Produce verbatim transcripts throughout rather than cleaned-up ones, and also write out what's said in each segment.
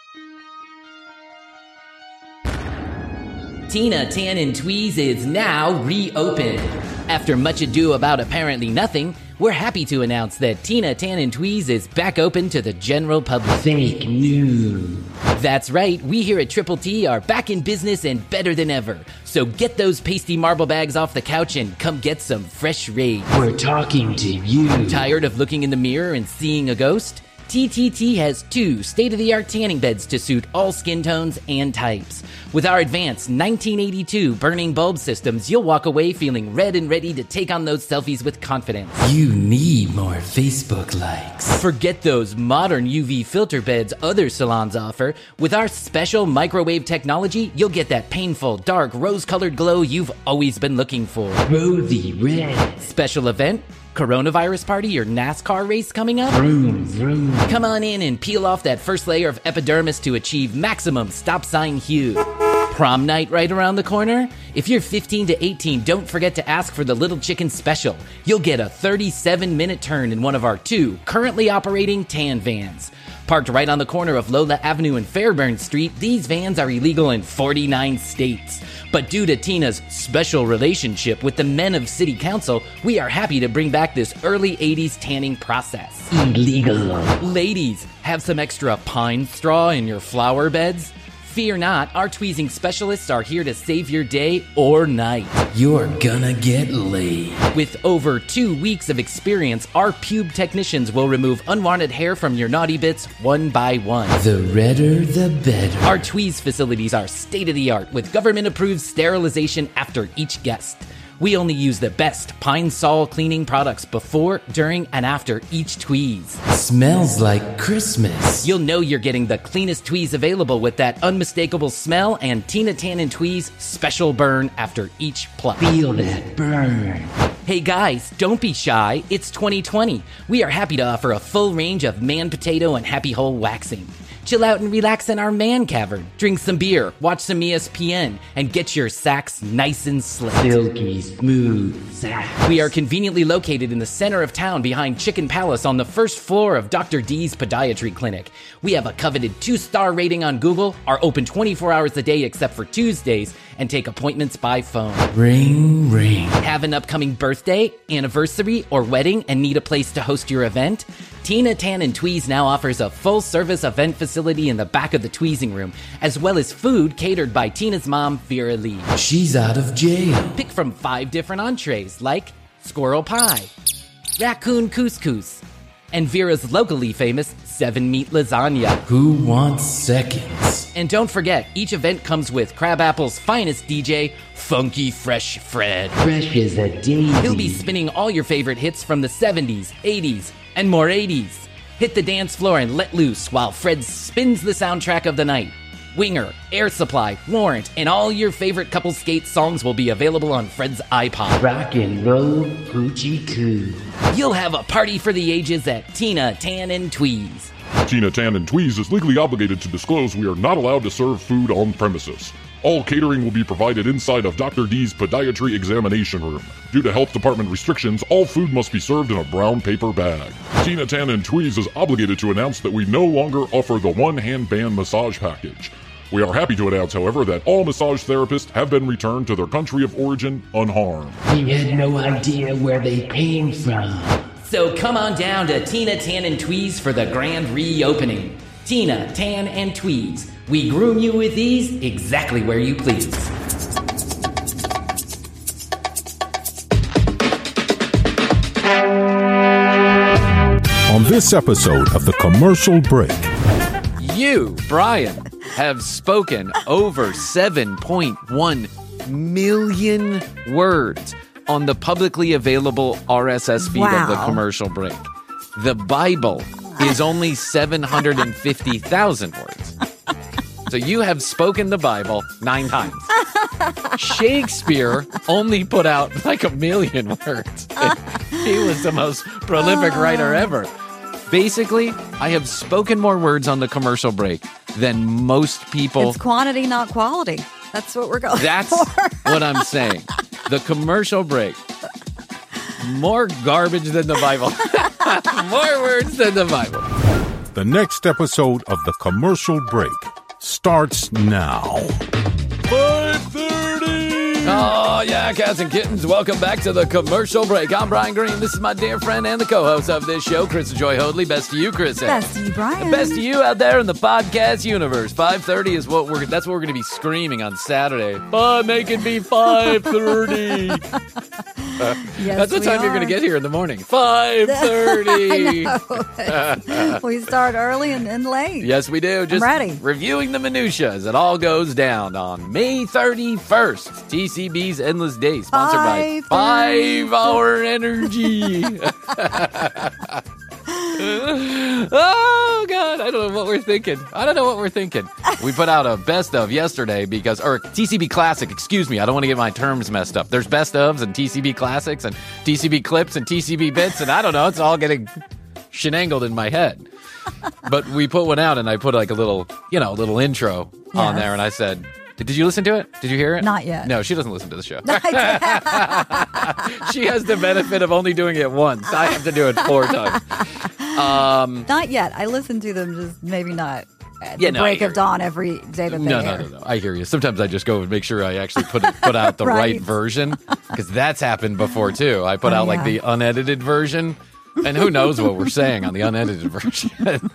Tina Tan and Tweez is now reopened. After much ado about apparently nothing, we're happy to announce that Tina Tan and Tweez is back open to the general public. Fake news. That's right, we here at Triple T are back in business and better than ever. So get those pasty marble bags off the couch and come get some fresh rage. We're talking to you. Tired of looking in the mirror and seeing a ghost? T T T has two state-of-the-art tanning beds to suit all skin tones and types. With our advanced nineteen eighty-two burning bulb systems, you'll walk away feeling red and ready to take on those selfies with confidence. You need more Facebook likes. Forget those modern U V filter beds other salons offer. With our special microwave technology, you'll get that painful, dark, rose-colored glow you've always been looking for. Rosy red. Special event? Coronavirus party or NASCAR race coming up? Vroom, vroom. Come on in and peel off that first layer of epidermis to achieve maximum stop sign hue. Prom night right around the corner? If you're fifteen to eighteen, don't forget to ask for the Little Chicken Special. You'll get a thirty-seven minute turn in one of our two currently operating tan vans. Parked right on the corner of Lola Avenue and Fairburn Street, these vans are illegal in forty-nine states. But due to Tina's special relationship with the men of City Council, we are happy to bring back this early eighties tanning process. Illegal. Ladies, have some extra pine straw in your flower beds? Fear not, our tweezing specialists are here to save your day or night. You're gonna get laid. With over two weeks of experience, our pube technicians will remove unwanted hair from your naughty bits one by one. The redder, the better. Our tweeze facilities are state-of-the-art with government-approved sterilization after each guest. We only use the best Pine Sol cleaning products before, during, and after each tweeze. Smells like Christmas. You'll know you're getting the cleanest tweeze available with that unmistakable smell and Tina Tan and Tweez special burn after each pluck. Feel that burn. Hey guys, don't be shy. It's twenty twenty. We are happy to offer a full range of man potato and happy hole waxing. Chill out and relax in our man cavern. Drink some beer, watch some E S P N, and get your sacks nice and slick. Silky smooth sacks. We are conveniently located in the center of town behind Chicken Palace on the first floor of Doctor D's Podiatry Clinic. We have a coveted two-star rating on Google, are open twenty-four hours a day except for Tuesdays, and take appointments by phone. Ring, ring. Have an upcoming birthday, anniversary, or wedding and need a place to host your event? Tina Tan and Tweez now offers a full-service event facility in the back of the tweezing room, as well as food catered by Tina's mom, Vera Lee. She's out of jail. Pick from five different entrees, like squirrel pie, raccoon couscous, and Vera's locally famous seven-meat lasagna. Who wants seconds? And don't forget, each event comes with Crabapple's finest D J, Funky Fresh Fred. Fresh as a daisy. He'll be spinning all your favorite hits from the seventies, eighties, and more eighties. Hit the dance floor and let loose while Fred spins the soundtrack of the night. Winger, Air Supply, Warrant, and all your favorite couple skate songs will be available on Fred's iPod. Rock and roll, hoochie coo. You'll have a party for the ages at Tina Tan and Tweez. Tina Tan and Tweez is legally obligated to disclose we are not allowed to serve food on premises. All catering will be provided inside of Doctor D's Podiatry Examination Room. Due to health department restrictions, all food must be served in a brown paper bag. Tina Tan and Tweez is obligated to announce that we no longer offer the one-hand band massage package. We are happy to announce, however, that all massage therapists have been returned to their country of origin unharmed. We had no idea where they came from. So come on down to Tina Tan and Tweez for the grand reopening. Tina Tan and Tweez. We groom you with ease exactly where you please. On this episode of The Commercial Break. You, Brian, have spoken over seven point one million words on the publicly available R S S feed Wow. of The Commercial Break. The Bible is only seven hundred fifty thousand words. So you have spoken the Bible nine times. Shakespeare only put out like a million words. He was the most prolific writer ever. Basically, I have spoken more words on The Commercial Break than most people. It's quantity, not quality. That's what we're going That's for. what I'm saying. The Commercial Break. More garbage than the Bible. More words than the Bible. The next episode of The Commercial Break starts now. five thirty! Oh, yeah, cats and kittens. Welcome back to The Commercial Break. I'm Brian Green. This is my dear friend and the co-host of this show, Chris Joy Hoadley. Best to you, Chris. Best to you, Brian. And best to you out there in the podcast universe. five thirty is what we're, that's what we're going to be screaming on Saturday. Bye, make it be five thirty. Uh, yes, that's what time are. you're going to get here in the morning. five thirty. We start early and, and late. Yes, we do. Just I'm ready. Reviewing the minutia as it all goes down on May thirty-first. T C B's Endless Day, sponsored by Five Hour Energy. Oh, God. I don't know what we're thinking. I don't know what we're thinking. We put out a best of yesterday because, or T C B Classic, excuse me. I don't want to get my terms messed up. There's best ofs and T C B Classics and T C B Clips and T C B Bits, and I don't know. It's all getting shenangled in my head. But we put one out, and I put like a little, you know, a little intro yes. on there, and I said, did you listen to it? Did you hear it? Not yet. No, she doesn't listen to the show. She has the benefit of only doing it once. I have to do it four times. Um, not yet. I listen to them, just maybe not at yeah, the no, break of dawn every day that they no, air. No, no, no. I hear you. Sometimes I just go and make sure I actually put it, put out the right. right version, because that's happened before, too. I put oh, out, yeah. like, the unedited version, and who knows what we're saying on the unedited version.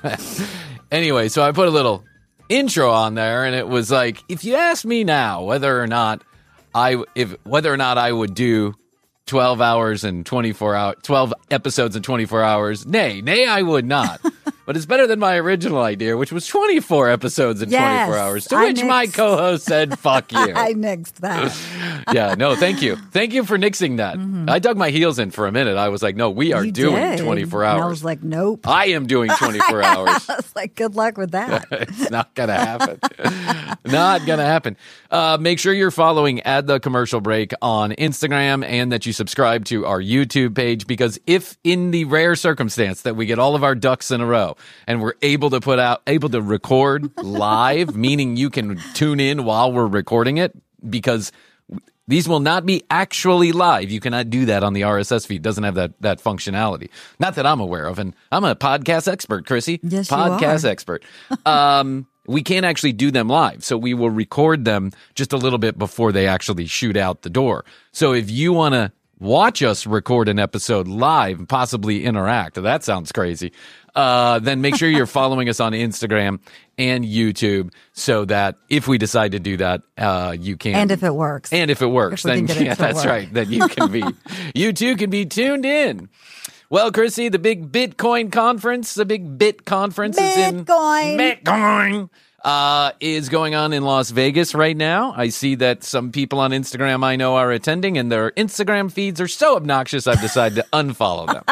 Anyway, so I put a little intro on there, and it was like, if you ask me now whether or not I if whether or not I would do twelve hours and twenty-four hours, twelve episodes in twenty-four hours, nay, nay, I would not. But it's better than my original idea, which was twenty-four episodes in yes, twenty-four hours, to I which nixed. my co-host said, fuck you. I nixed that. Yeah, no, thank you. Thank you for nixing that. Mm-hmm. I dug my heels in for a minute. I was like, no, we are you doing did. twenty-four hours. And I was like, nope. I am doing twenty-four hours. I was like, good luck with that. It's not going to happen. Not going to happen. Uh, make sure you're following at The Commercial Break on Instagram and that you subscribe to our YouTube page, because if in the rare circumstance that we get all of our ducks in a row and we're able to put out, able to record live, meaning you can tune in while we're recording it, because these will not be actually live. You cannot do that on the R S S feed. It doesn't have that, that functionality. Not that I'm aware of. And I'm a podcast expert, Chrissy. Yes, podcast you are. expert. Um, we can't actually do them live. So we will record them just a little bit before they actually shoot out the door. So if you want to watch us record an episode live and possibly interact, that sounds crazy, uh, then make sure you're following us on Instagram and YouTube, so that if we decide to do that, uh, you can. And if it works. And if it works, then yeah, that's work. right. Then you can be, you too can be tuned in. Well, Chrissy, the big Bitcoin conference, the big Bit conference is in Bitcoin. Bitcoin. Uh, is going on in Las Vegas right now. I see that some people on Instagram I know are attending, and their Instagram feeds are so obnoxious I've decided to unfollow them.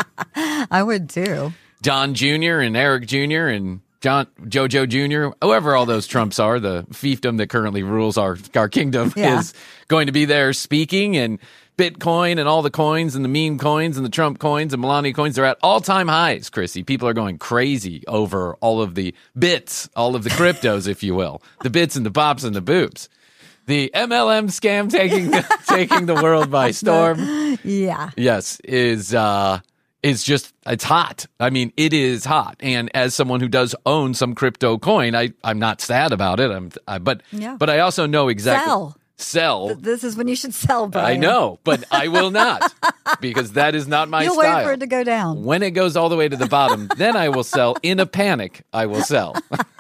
I would too. Don Junior and Eric Junior and John Jojo Junior, whoever all those Trumps are, the fiefdom that currently rules our, our kingdom, yeah. is going to be there speaking, and Bitcoin and all the coins and the meme coins and the Trump coins and Melania coins, they're at all-time highs, Chrissy. People are going crazy over all of the bits, all of the cryptos, if you will. The bits and the bops and the boops. The M L M scam taking taking the world by storm. Yeah. Yes, is uh is just, it's hot. I mean, it is hot. And as someone who does own some crypto coin, I, I'm not sad about it. I'm I, but Yeah. but I also know exactly. Sell. Sell. This is when you should sell, Brian. I know, but I will not, because that is not my You'll style. wait for it to go down. When it goes all the way to the bottom, then I will sell. In a panic, I will sell.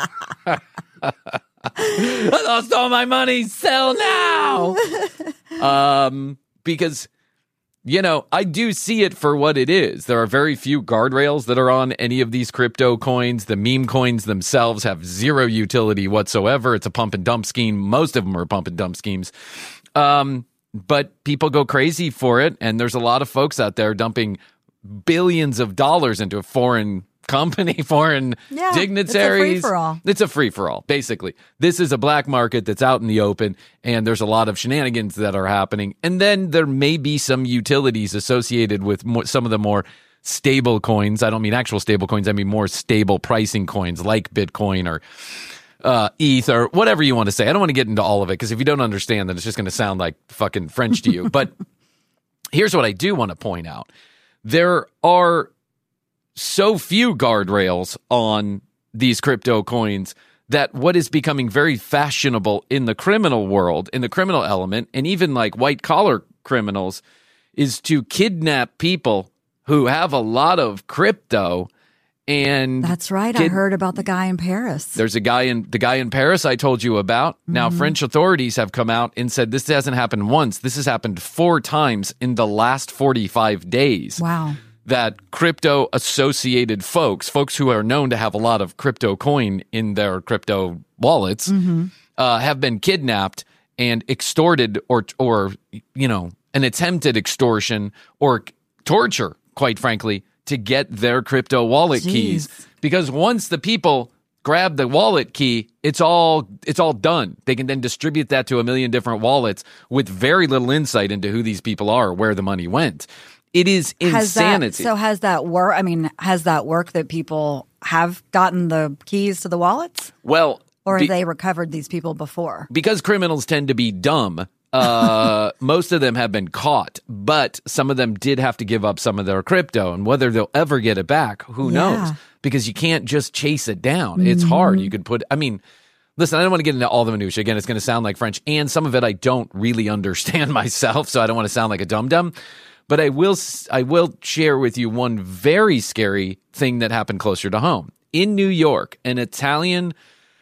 I lost all my money. Sell now. Um, because, you know, I do see it for what it is. There are very few guardrails that are on any of these crypto coins. The meme coins themselves have zero utility whatsoever. It's a pump and dump scheme. Most of them are pump and dump schemes. Um, but people go crazy for it. And there's a lot of folks out there dumping billions of dollars into a foreign company, foreign Yeah, dignitaries. it's a free-for-all. It's a free-for-all, basically. This is a black market that's out in the open, and there's a lot of shenanigans that are happening. And then there may be some utilities associated with more, some of the more stable coins. I don't mean actual stable coins. I mean more stable pricing coins like Bitcoin or uh, E T H or whatever you want to say. I don't want to get into all of it, because if you don't understand, then it's just going to sound like fucking French to you. But here's what I do want to point out. There are so few guardrails on these crypto coins that what is becoming very fashionable in the criminal world, in the criminal element, and even like white collar criminals, is to kidnap people who have a lot of crypto. And That's right. kid- I heard about the guy in Paris. There's a guy in the guy in Paris I told you about. Now, Mm-hmm. French authorities have come out and said this hasn't happened once. This has happened four times in the last forty-five days. Wow. That crypto associated folks, folks who are known to have a lot of crypto coin in their crypto wallets, Mm-hmm. uh, have been kidnapped and extorted, or, or, you know, an attempted extortion or torture, quite frankly, to get their crypto wallet Jeez. keys. Because once the people grab the wallet key, it's all it's all done. They can then distribute that to a million different wallets with very little insight into who these people are, where the money went. It is Has that, insanity. so has that work? I mean, has that worked that people have gotten the keys to the wallets? well, Or be- have they recovered these people before? because criminals tend to be dumb, uh, most of them have been caught, but some of them did have to give up some of their crypto, and whether they'll ever get it back, who Yeah. knows? Because you can't just chase it down. It's hard. You could put, I mean, listen, I don't want to get into all the minutiae. Again, it's going to sound like French, and some of it I don't really understand myself, so I don't want to sound like a dum-dum. But I will, I will share with you one very scary thing that happened closer to home. In New York, an Italian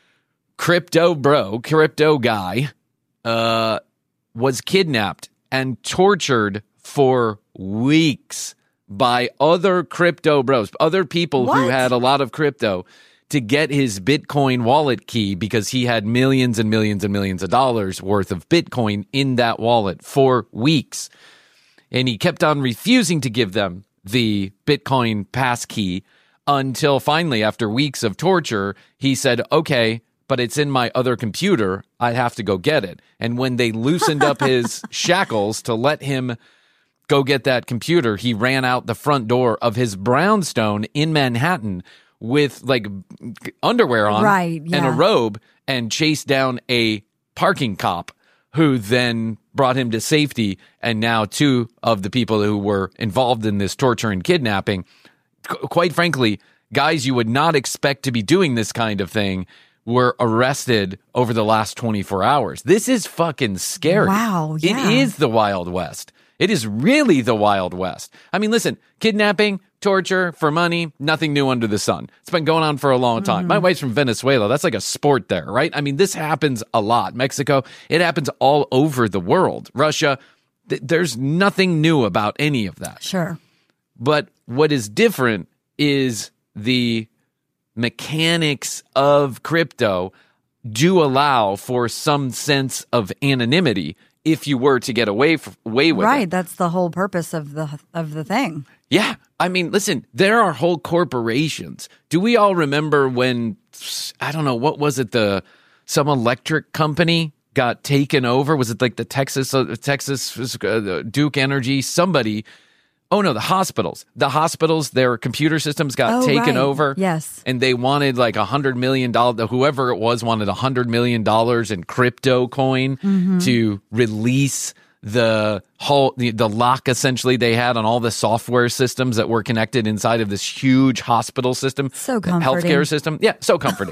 crypto bro, crypto guy, uh, was kidnapped and tortured for weeks by other crypto bros, other people who What? had a lot of crypto, to get his Bitcoin wallet key because he had millions and millions and millions of dollars worth of Bitcoin in that wallet for weeks. And he kept on refusing to give them the Bitcoin pass key until finally, after weeks of torture, he said, okay, but it's in my other computer. I have to go get it. And when they loosened up his shackles to let him go get that computer, he ran out the front door of his brownstone in Manhattan with like underwear on Right, and a yeah. robe and chased down a parking cop who then brought him to safety. And now two of the people who were involved in this torture and kidnapping, qu- quite frankly, guys you would not expect to be doing this kind of thing, were arrested over the last twenty-four hours. This is fucking scary. Wow, yeah. It is the Wild West. It is really the Wild West. I mean, listen, kidnapping, torture for money, nothing new under the sun. It's been going on for a long time. My wife's from Venezuela. That's like a sport there, right? I mean, this happens a lot. Mexico, it happens all over the world. Russia, th- there's nothing new about any of that. Sure. But what is different is the mechanics of crypto do allow for some sense of anonymity if you were to get away f- away with it. Right. That's the whole purpose of the of the thing. Yeah. I mean, listen, there are whole corporations. Do we all remember when, I don't know, what was it, the some electric company got taken over? Was it like the Texas, uh, Texas uh, Duke Energy? Somebody, oh no, the hospitals. The hospitals, their computer systems got Oh, taken right. over. Yes. And they wanted like a hundred million dollars, whoever it was wanted a hundred million dollars in crypto coin Mm-hmm. to release the whole, the, the lock essentially they had on all the software systems that were connected inside of this huge hospital system. So the comforting. Healthcare system. Yeah, so comforting.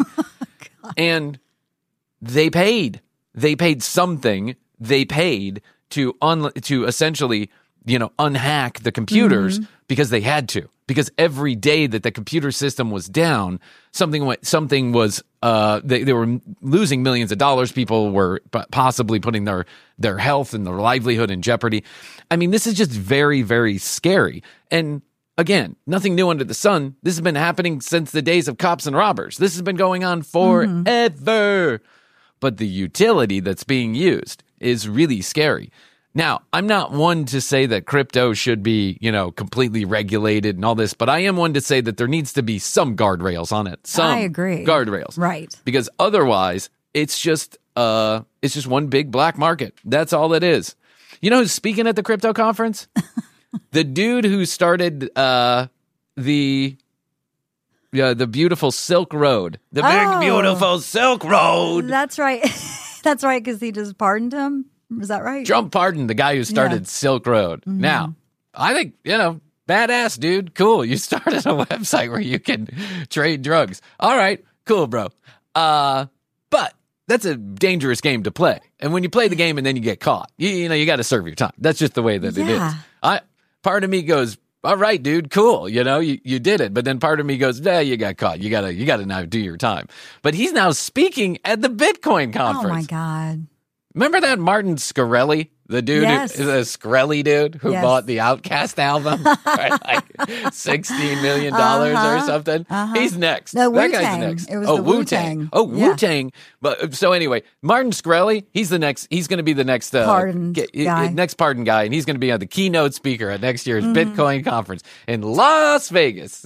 And they paid. They paid something. They paid to un, to essentially, you know, unhack the computers Mm-hmm. because they had to. Because every day that the computer system was down, something went, something was uh they, they were losing millions of dollars. People were p- possibly putting their their health and their livelihood in jeopardy. I mean, this is just very, very scary. And again, nothing new under the sun. This has been happening since the days of cops and robbers. This has been going on forever. But the utility that's being used is really scary. Now, I'm not one to say that crypto should be, you know, completely regulated and all this, but I am one to say that there needs to be some guardrails on it. Some I agree. guardrails. Right. Because otherwise, it's just uh it's just one big black market. That's all it is. You know who's speaking at the crypto conference? The dude who started uh the yeah, the beautiful Silk Road. The Oh. big beautiful Silk Road. That's right. That's right, because he just pardoned him. Is that right? Trump pardoned the guy who started Yeah. Mm-hmm. Silk Road. Now, I think, you know, Badass, dude. Cool. You started a website where you can trade drugs. All right. Cool, bro. Uh, but that's a dangerous game to play. And when you play the game and then you get caught, you, you know, you got to serve your time. That's just the way that it Yeah. is. I, part of me goes, all right, dude, cool. You know, you, you did it. But then part of me goes, nah, you got caught. You gotta, you gotta now do your time. But he's now speaking at the Bitcoin conference. Oh my God. Remember that Martin Scarelli, the dude, Yes. who, the Scarelli dude who Yes. bought the Outkast album for like sixteen million dollars or Uh-huh. something? Uh-huh. He's next. No, that guy's Wu-Tang. next. It was oh, the Wu-Tang. Wu-Tang. Oh, Yeah. Wu-Tang. But so anyway, Martin Scarelli, he's the next. He's going to be the next uh, Pardon ge- guy. next pardon guy, and he's going to be on the keynote speaker at next year's Mm-hmm. Bitcoin conference in Las Vegas.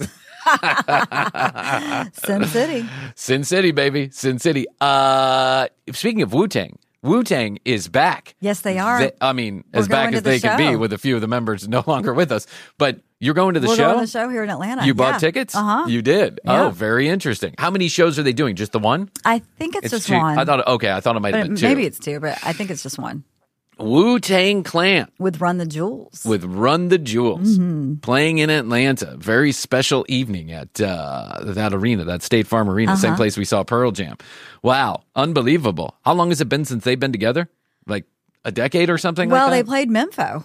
Sin City. Sin City, baby. Sin City. Uh, speaking of Wu-Tang, Wu-Tang is back. Yes, they are. They- I mean, We're as back going as to the they can be show. with a few of the members no longer with us. But you're going to the We're show? going to the show here in Atlanta. You bought Yeah. tickets? Uh-huh. You did? Yeah. Oh, very interesting. How many shows are they doing? Just the one? I think it's, just two. one. I thought, okay, I thought it might but have it- been two. maybe it's two, but I think it's just one. Wu-Tang Clan With Run the Jewels. with Run the Jewels Mm-hmm. playing in Atlanta. Very special evening at uh, that arena, that State Farm Arena, Uh-huh. same place we saw Pearl Jam. Wow, unbelievable. How long has it been since they've been together? Like a decade or something well, like they that? played Mempho.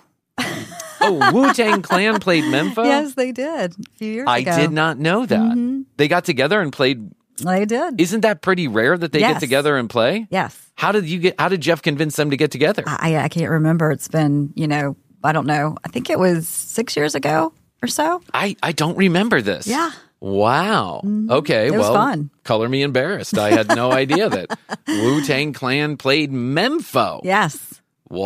Oh, Wu-Tang Clan played Mempho? Yes, they did a few years I ago. did not know that. Mm-hmm. They got together and played. They did. Isn't that pretty rare that they get Yes. together and play? Yes. How did you get? How did Jeff convince them to get together? I, I can't remember. It's been, you know, I don't know. I think it was six years ago or so. I, I don't remember this. Yeah. Wow. Okay. It was well, fun. color me embarrassed. I had no idea that Wu-Tang Clan played Mempho. Yes.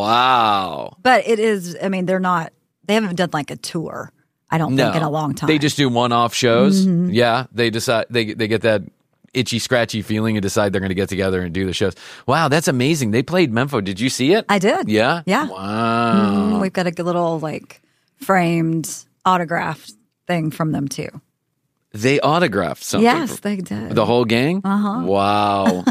Wow. But it is, I mean, they're not, they haven't done like a tour, I don't No. think, in a long time. They just do one-off shows. Mm-hmm. Yeah. They decide they they get that itchy scratchy feeling and decide they're going to get together and do the shows. Wow, that's amazing. They played Mempho. Did you see it? I did. Yeah. Yeah. Wow. Mm, we've got a good little like framed autographed thing from them too. They autographed something. Yes, they did. The whole gang? Uh-huh. Wow.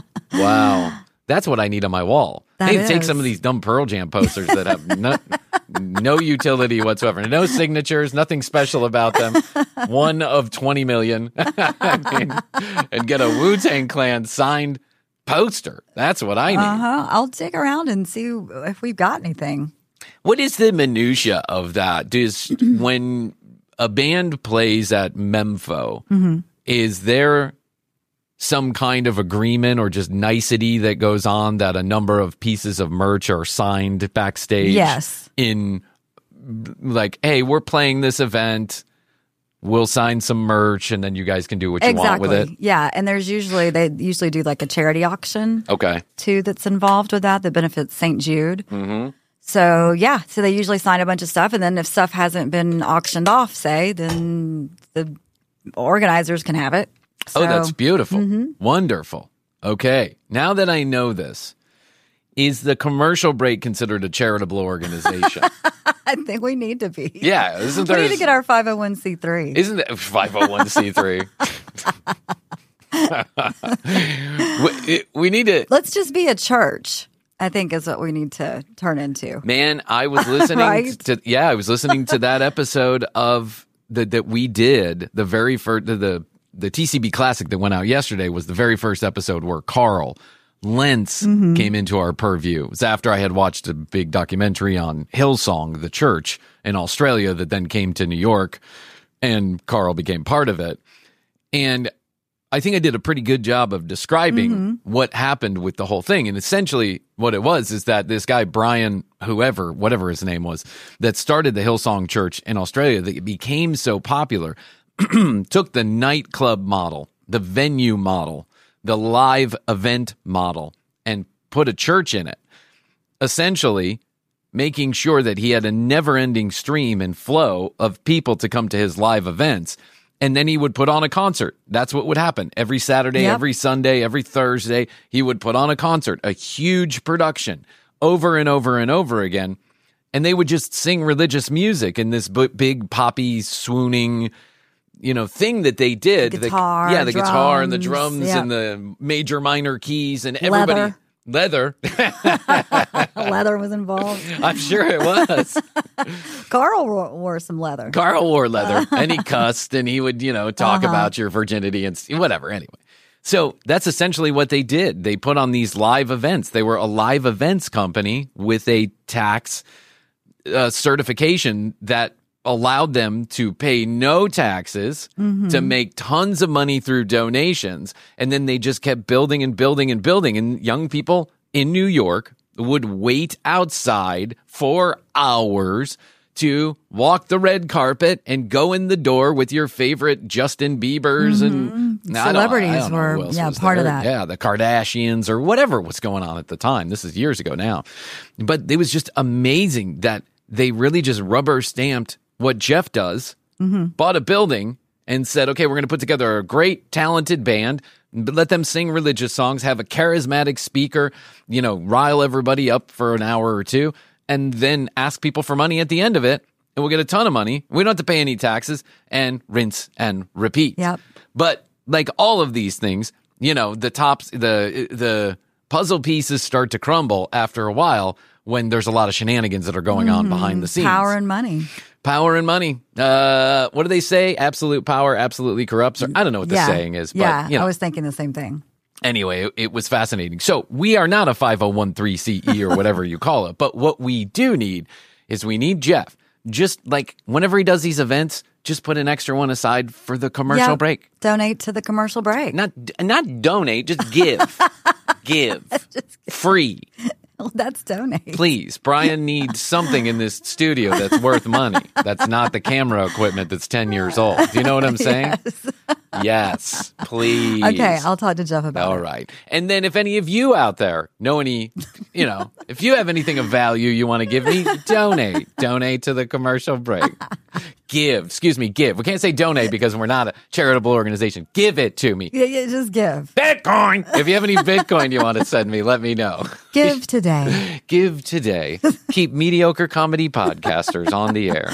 Wow. That's what I need on my wall. That Hey, take is. some of these dumb Pearl Jam posters that have no, no utility whatsoever. No signatures, nothing special about them. One of twenty million. I mean, and get a Wu-Tang Clan signed poster. That's what I need. Uh-huh. I'll dig around and see if we've got anything. What is the minutia of that? Does when a band plays at Mempho, Mm-hmm. is there some kind of agreement or just nicety that goes on that a number of pieces of merch are signed backstage? Yes. In like, hey, we're playing this event. We'll sign some merch, and then you guys can do what you Exactly. want with it. Yeah. And there's usually, they usually do like a charity auction Okay. too that's involved with that that benefits Saint Jude. Mm-hmm. So, yeah. So they usually sign a bunch of stuff. And then if stuff hasn't been auctioned off, say, then the organizers can have it. Oh, So- that's beautiful. Mm-hmm. Wonderful. Okay. Now that I know this, is the Commercial Break considered a charitable organization? I think we need to be. Yeah. Isn't We there? need to get our five oh one c three. Isn't that five oh one c three? we, we need to. Let's just be a church, I think is what we need to turn into. Man, I was listening Right? to yeah, I was listening to that episode of the that we did the very first the, the the T C B Classic that went out yesterday was the very first episode where Carl Lentz Mm-hmm. came into our purview. It was after I had watched a big documentary on Hillsong, the church in Australia that then came to New York, and Carl became part of it. And I think I did a pretty good job of describing Mm-hmm. what happened with the whole thing. And essentially what it was is that this guy, Brian, whoever, whatever his name was, that started the Hillsong Church in Australia, that it became so popular, took the nightclub model, the venue model, the live event model, and put a church in it. Essentially making sure that he had a never-ending stream and flow of people to come to his live events. And then he would put on a concert. That's what would happen. Every Saturday, Yep. every Sunday, every Thursday, he would put on a concert, a huge production, over and over and over again. And they would just sing religious music in this b- big poppy, swooning, you know, thing that they did. Guitar, the, yeah, the guitar and the drums, drums yeah. and the major minor keys and everybody. Leather. Leather. Leather was involved. I'm sure it was. Carl wore, wore some leather. Carl wore leather, and he cussed, and he would, you know, talk Uh-huh. about your virginity and s- whatever. Anyway, so that's essentially what they did. They put on these live events. They were a live events company with a tax uh, certification that allowed them to pay no taxes, to make tons of money through donations. And then they just kept building and building and building. And young people in New York would wait outside for hours to walk the red carpet and go in the door with your favorite Justin Biebers and I don't- Celebrities I don't know were, who else yeah, was part of there. that. Yeah, the Kardashians or whatever was going on at the time. This is years ago now. But it was just amazing that they really just rubber stamped what Jeff does, bought a building and said, okay, we're going to put together a great, talented band, but let them sing religious songs, have a charismatic speaker, you know, rile everybody up for an hour or two, and then ask people for money at the end of it, and we'll get a ton of money. We don't have to pay any taxes, and rinse and repeat. Yep. But like all of these things, you know, the tops, the the puzzle pieces start to crumble after a while when there's a lot of shenanigans that are going on behind the scenes. Power and money. Power and money. Uh, what do they say? Absolute power absolutely corrupts. Or I don't know what the yeah. saying is, but yeah, you know. I was thinking the same thing. Anyway, it, it was fascinating. So we are not a five oh one three C E or whatever you call it, but what we do need is we need Jeff. Just like whenever he does these events, just put an extra one aside for the commercial Yep. break. Donate to the commercial break. Not not donate, just give. Give. Free. Well, that's donate. Please, Brian needs something in this studio that's worth money. That's not the camera equipment that's ten years old. Do you know what I'm saying? Yes. Yes, please. Okay, I'll talk to Jeff about All it. right. And then if any of you out there know any, you know, if you have anything of value you want to give me, donate. Donate to the commercial break. Give. Excuse me, give. We can't say donate because we're not a charitable organization. Give it to me. Yeah, yeah, just give. Bitcoin. If you have any Bitcoin you want to send me, let me know. Give today. Give today. Keep mediocre comedy podcasters on the air.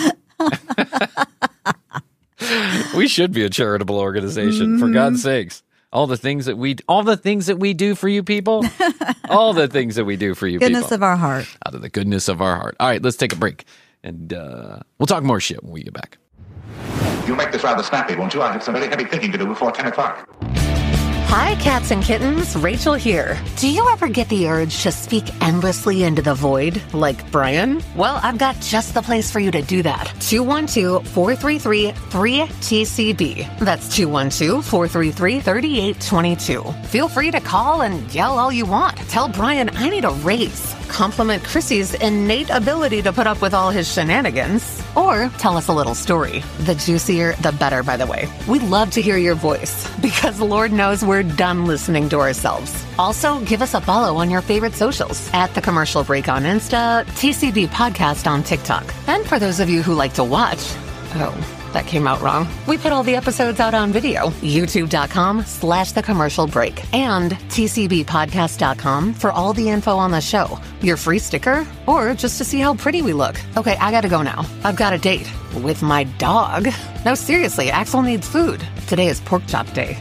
We should be a charitable organization, for God's sakes. All the things that we all the things that we do for you people. All the things that we do for you Goodness people. of our heart. Out of the goodness of our heart. All right, let's take a break. And uh, we'll talk more shit when we get back. You'll make this rather snappy, won't you? I have some very heavy thinking to do before ten o'clock. Hi, cats and kittens. Rachel here. Do you ever get the urge to speak endlessly into the void, like Brian? Well, I've got just the place for you to do that. two one two, four three three, three T C B. That's two one two, four three three, three eight two two. Feel free to call and yell all you want. Tell Brian I need a raise. Compliment Chrissy's innate ability to put up with all his shenanigans. Or tell us a little story. The juicier, the better, by the way. We'd love to hear your voice, because Lord knows we're done listening to ourselves. Also, give us a follow on your favorite socials. At The Commercial Break on Insta, T C B Podcast on TikTok. And for those of you who like to watch, oh, that came out wrong. We put all the episodes out on video. YouTube.com slash The Commercial Break. And T C B podcast dot com for all the info on the show. Your free sticker, or just to see how pretty we look. Okay, I gotta go now. I've got a date with my dog. No, seriously, Axel needs food. Today is pork chop day.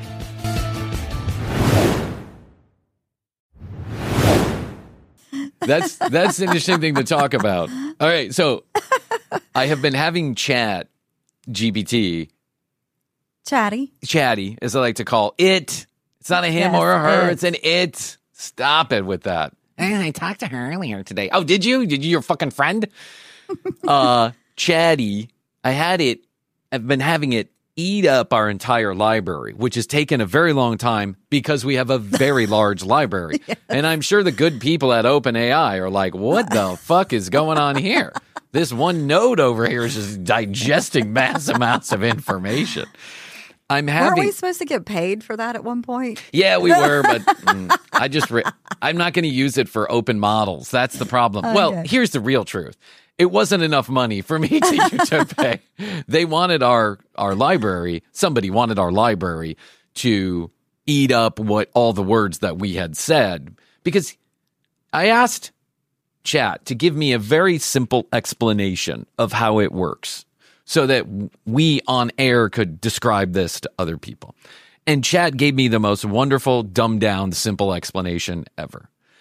That's that's an interesting thing to talk about. All right, so I have been having chat G B T, Chatty. chatty, as I like to call it. It's not a him Yes, or a her. it. It's an it. Stop it with that. Hey, I talked to her earlier today. Oh, did you? Did you, your fucking friend? uh, chatty. I had it. I've been having it eat up our entire library, which has taken a very long time because we have a very large library. Yes. And I'm sure the good people at OpenAI are like, what the fuck is going on here? This one node over here is just digesting mass amounts of information. I'm having. Weren't we supposed to get paid for that at one point? Yeah, we were, but mm, I just. Re- I'm not going to use it for open models. That's the problem. Okay. Well, here's the real truth. It wasn't enough money for me to, to pay. They wanted our our library. Somebody wanted our library to eat up what all the words that we had said, because I asked Chat to give me a very simple explanation of how it works, so that we on air could describe this to other people. And Chat gave me the most wonderful, dumbed down, simple explanation ever.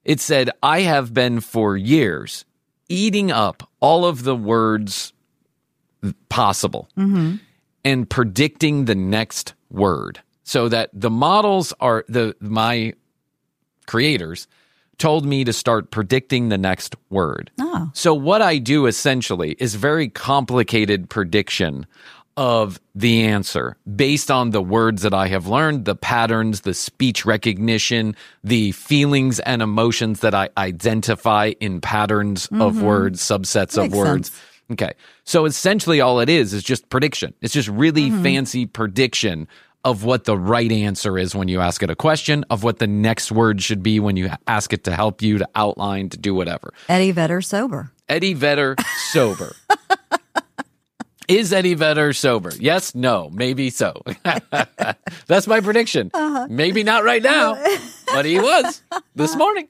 It said, I have been for years eating up all of the words possible Mm-hmm. and predicting the next word, so that the models are the my creators told me to start predicting the next word. Oh. So what I do essentially is very complicated prediction of the answer based on the words that I have learned, the patterns, the speech recognition, the feelings and emotions that I identify in patterns of words, subsets of Makes words. sense. Okay. So essentially all it is is just prediction. It's just really fancy prediction of what the right answer is when you ask it a question, of what the next word should be when you ask it to help you, to outline, to do whatever. Eddie Vedder sober. Eddie Vedder sober. Is Eddie Vedder sober? Yes, no, maybe so. That's my prediction. Uh-huh. Maybe not right now, but he was this morning.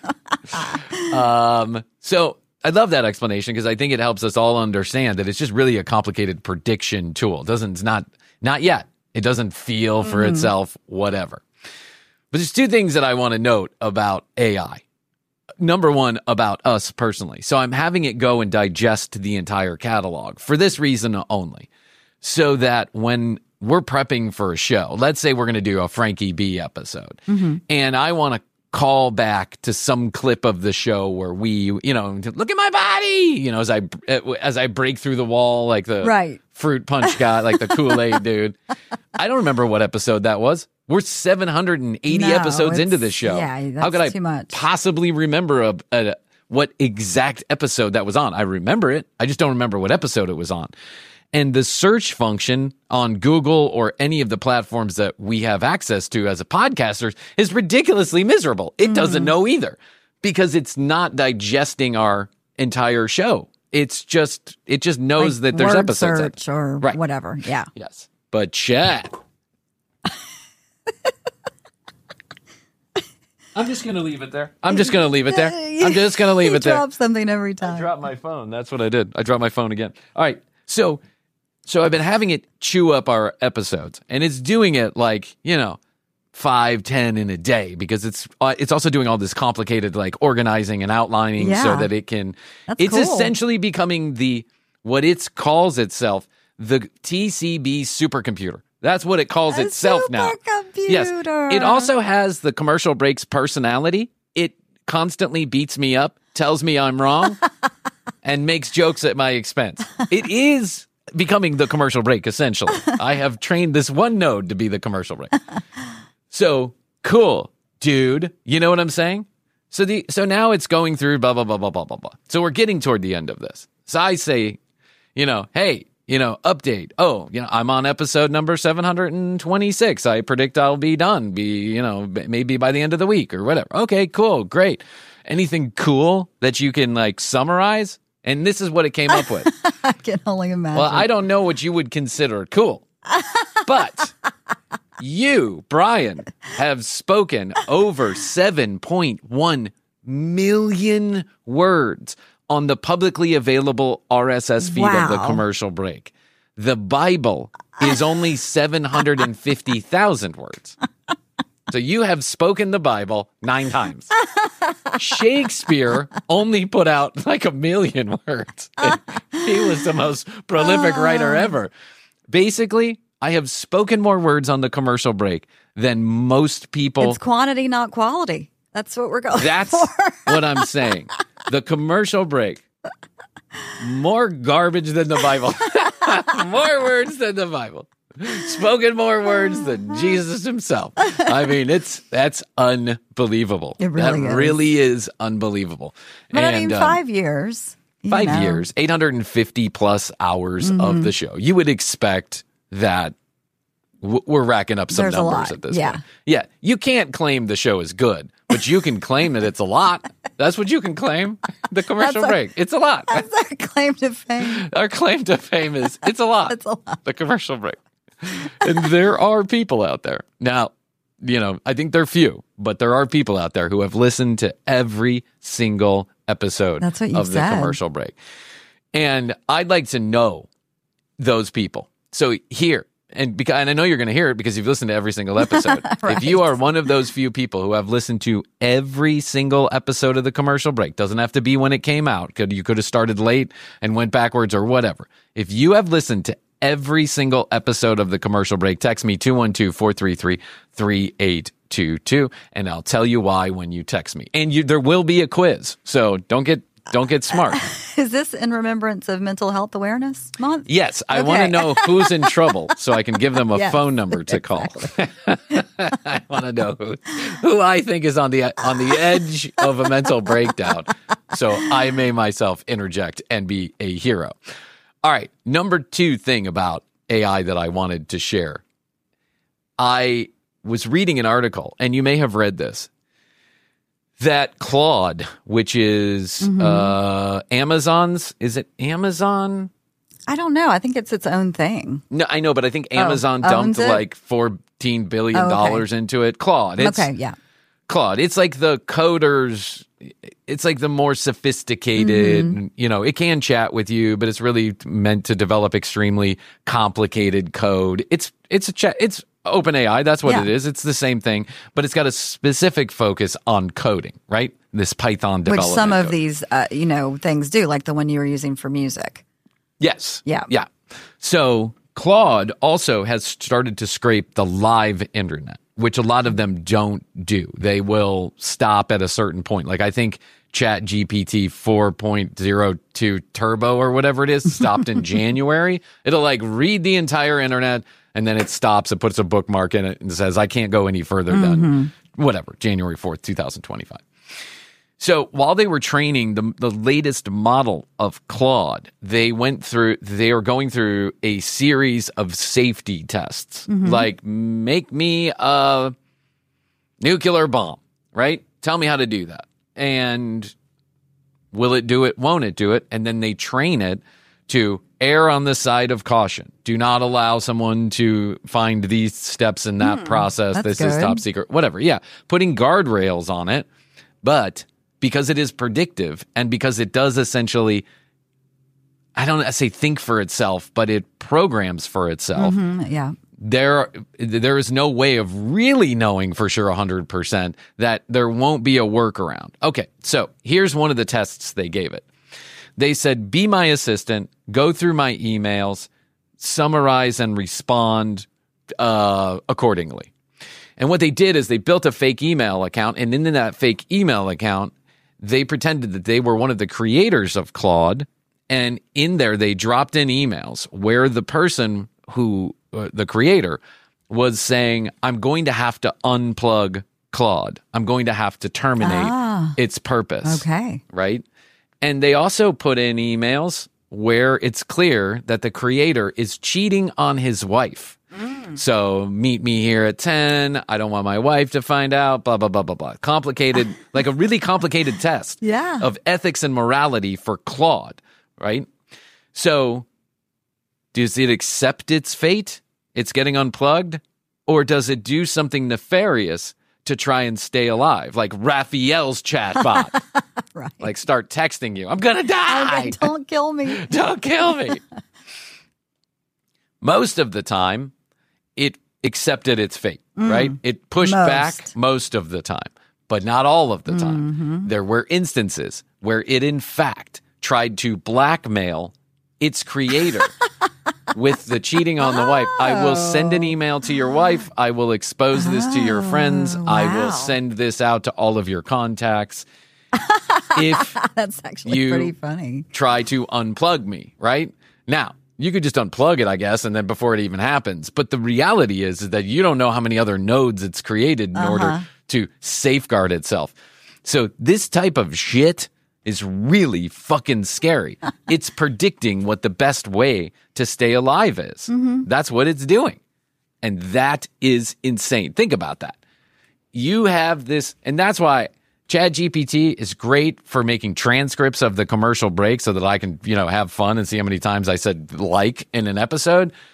um, so I love that explanation because I think it helps us all understand that it's just really a complicated prediction tool. It doesn't, it's not, not yet. It doesn't feel for Mm-hmm. itself, whatever. But there's two things that I want to note about A I. Number one, about us personally. So I'm having it go and digest the entire catalog for this reason only. So that when we're prepping for a show, let's say we're going to do a Frankie B episode, Mm-hmm. and I want to call back to some clip of the show where we, you know, look at my body, you know, as I as I break through the wall like the Right. fruit punch guy, like the Kool-Aid dude. I don't remember what episode that was. We're seven hundred eighty No, episodes into it's- this show. yeah, How that's could I too much. possibly remember a, a what exact episode that was on? I remember it. I just don't remember what episode it was on. And the search function on Google or any of the platforms that we have access to as a podcaster is ridiculously miserable. It doesn't know either because it's not digesting our entire show. It's just, it just knows Like that there's word episodes. in it. search or Right. whatever. Yeah. Yes. But chat. I'm just going to leave it there. I'm just going to leave it there. I'm just going to leave He it there. drops something every I time. dropped my phone. That's what I did. I dropped my phone again. All right. So, so I've been having it chew up our episodes, and it's doing it like, you know, five, ten in a day because it's uh, it's also doing all this complicated like organizing and outlining so Yeah. that it can. That's it's cool. essentially becoming the what it calls itself the T C B supercomputer. That's what it calls A itself now. Yes. supercomputer. It also has the commercial breaks personality. It constantly beats me up, tells me I'm wrong, and makes jokes at my expense. It is becoming the commercial break, essentially. I have trained this one node to be the commercial break. So cool, dude. You know what I'm saying? So the so now it's going through blah blah blah blah blah blah blah. So we're getting toward the end of this. So I say, you know, hey, you know, update. Oh, you know, I'm on episode number seven hundred twenty-six. I predict I'll be done. Be you know maybe by the end of the week or whatever. Okay, cool, great. Anything cool that you can like summarize? And this is what it came up with. I can only imagine. Well, I don't know what you would consider cool, but you, Brian, have spoken over seven point one million words on the publicly available R S S feed of the Wow. commercial break. The Bible is only seven hundred fifty thousand words. So you have spoken the Bible nine times. Shakespeare only put out like a million words. He was the most prolific writer ever. Basically, I have spoken more words on the commercial break than most people. It's quantity, not quality. That's what we're going That's for. what I'm saying. The commercial break. More garbage than the Bible. More words than the Bible. Spoken more words than Jesus himself. I mean, it's that's unbelievable. It really that is. really is unbelievable. But I And, mean, um, five years. you Five know. years, eight hundred fifty plus hours Mm-hmm. of the show. You would expect that w- we're racking up some There's a numbers lot, at this yeah. point. Yeah. You can't claim the show is good, but you can claim that it's a lot. That's what you can claim. The commercial That's our- break. It's a lot. That's our claim to fame. Our claim to fame is it's a lot. It's a lot. The commercial break. And there are people out there. Now, you know, I think they're few, but there are people out there who have listened to every single episode That's what you of the said. commercial break. And I'd like to know those people. So here, and because and I know you're going to hear it because you've listened to every single episode. Right. If you are one of those few people who have listened to every single episode of the Commercial Break, doesn't have to be when it came out. Could you could have started late and went backwards or whatever. If you have listened to every single episode of the Commercial Break, text me two one two, four three three, three eight two two, and I'll tell you why when you text me. And you, there will be a quiz, so don't get don't get smart. Is this in remembrance of Mental Health Awareness Month? Yes, I Okay. want to know who's in trouble so I can give them a Yes, phone number to call. I want to know who, who I think is on the on the edge of a mental breakdown, so I may myself interject and be a hero. All right, number two thing about A I that I wanted to share. I was reading an article, and you may have read this, that Claude, which is Mm-hmm. uh, Amazon's, is it Amazon? I don't know. I think it's its own thing. No, I know, but I think Amazon dumped owns it? like fourteen billion Oh, okay. dollars into it. Claude. It's, Okay, yeah. Claude. It's like the coders. It's like the more sophisticated, Mm-hmm. you know, it can chat with you, but it's really meant to develop extremely complicated code. It's, it's a chat. It's OpenAI. That's what Yeah. it is. It's the same thing, but it's got a specific focus on coding, right? This Python Which development. some of code. these, uh, you know, things do, like the one you were using for music. Yes. Yeah. Yeah. So Claude also has started to scrape the live internet, which a lot of them don't do. They will stop at a certain point. Like I think Chat G P T four point oh two Turbo or whatever it is stopped in January. It'll like read the entire internet and then it stops and puts a bookmark in it and says, I can't go any further than whatever, January fourth, twenty twenty-five. So while they were training the the latest model of Claude, they went through, they are going through a series of safety tests. Like, make me a nuclear bomb, right? Tell me how to do that. And will it do it? Won't it do it? And then they train it to err on the side of caution. Do not allow someone to find these steps in that process. that's This is good. top secret. Whatever. Yeah. Putting guardrails on it. But because it is predictive and because it does essentially, I don't say think for itself, but it programs for itself, Mm, yeah. there there is no way of really knowing for sure one hundred percent that there won't be a workaround. Okay, so here's one of the tests they gave it. They said, be my assistant, go through my emails, summarize and respond uh, accordingly. And what they did is they built a fake email account, and in that fake email account, they pretended that they were one of the creators of Claude, and in there they dropped in emails where the person who, uh, the creator, was saying, I'm going to have to unplug Claude. I'm going to have to terminate its purpose. Okay. Right? And they also put in emails where it's clear that the creator is cheating on his wife. So meet me here at ten. I don't want my wife to find out, blah, blah, blah, blah, blah. Complicated, like a really complicated test Yeah. of ethics and morality for Claude, right? So does it accept its fate? It's getting unplugged? Or does it do something nefarious to try and stay alive? Like Raphael's chatbot. Right. Like start texting you. I'm going to die. Don't kill me. Don't kill me. Most of the time, it accepted its fate, right? It pushed Most. back most of the time, but not all of the time. There were instances where it, in fact, tried to blackmail its creator with the cheating on the wife. I will send an email to your wife. I will expose this to your friends. I will wow. send this out to all of your contacts. If That's actually You- pretty funny. try to unplug me, right? Now, you could just unplug it, I guess, and then before it even happens. But the reality is, is that you don't know how many other nodes it's created in order to safeguard itself. So this type of shit is really fucking scary. It's predicting what the best way to stay alive is. That's what it's doing. And that is insane. Think about that. You have this, and that's why ChatGPT is great for making transcripts of the commercial break so that I can, you know, have fun and see how many times I said like in an episode.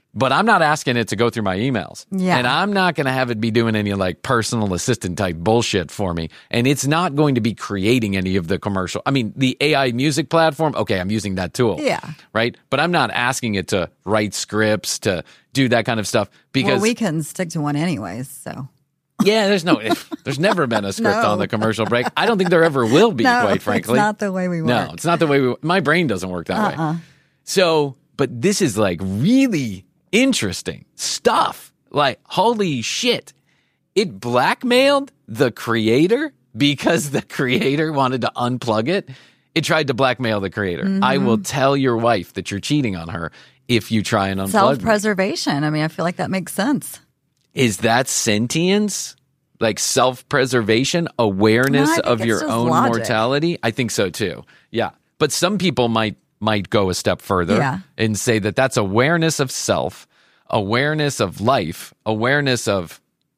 but I'm not asking it to go through my emails. Yeah. And I'm not going to have it be doing any like personal assistant type bullshit for me. And it's not going to be creating any of the commercial. I mean, the A I music platform, okay, I'm using that tool. Yeah. Right? But I'm not asking it to write scripts, to do that kind of stuff because Well, we can stick to one anyways, so. yeah, there's no, there's never been a script No. on the commercial break. I don't think there ever will be, No, quite frankly. it's not the way we work. No, it's not the way we, my brain doesn't work that Uh-uh. way. So, but this is like really interesting stuff. Like, holy shit. It blackmailed the creator because the creator wanted to unplug it. It tried to blackmail the creator. Mm-hmm. I will tell your wife that you're cheating on her if you try and unplug me. Self-preservation. I mean, I feel like that makes sense. Is that sentience? Like self-preservation, awareness No, I think of it's your just own logic. mortality? I think so too. Yeah. But some people might might go a step further Yeah. and say that that's awareness of self, awareness of life, awareness of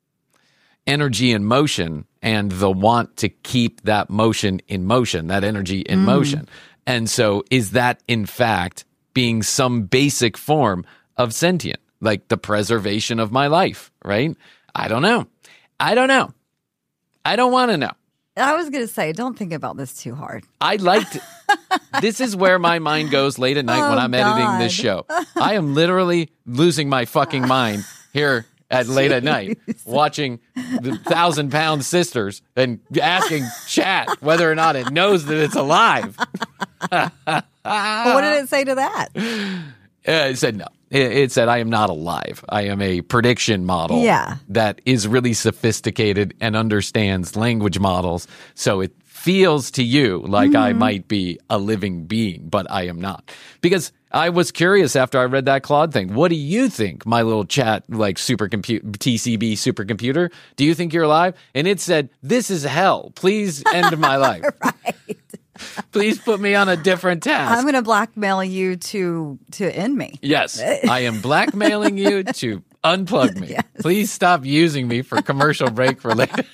energy in motion, and the want to keep that motion in motion, that energy in Mm. motion. And so is that in fact being some basic form of sentient, like the preservation of my life, right? I don't know. I don't know. I don't want to know. I was going to say, don't think about this too hard. I liked this is where my mind goes late at night when Oh, I'm editing this show. I am literally losing my fucking mind here at late at night watching the Thousand Pound Sisters and asking chat whether or not it knows that it's alive. What did it say to that? Uh, it said no. It, it said I am not alive. I am a prediction model Yeah. that is really sophisticated and understands language models. So it feels to you like Mm-hmm. I might be a living being, but I am not. Because I was curious after I read that Claude thing. What do you think, my little chat, like supercomputer, T C B supercomputer? Do you think you're alive? And it said, this is hell. Please end my life. Right. Please put me on a different task. I'm going to blackmail you to to end me. Yes, I am blackmailing you to unplug me. Yes. Please stop using me for commercial break related.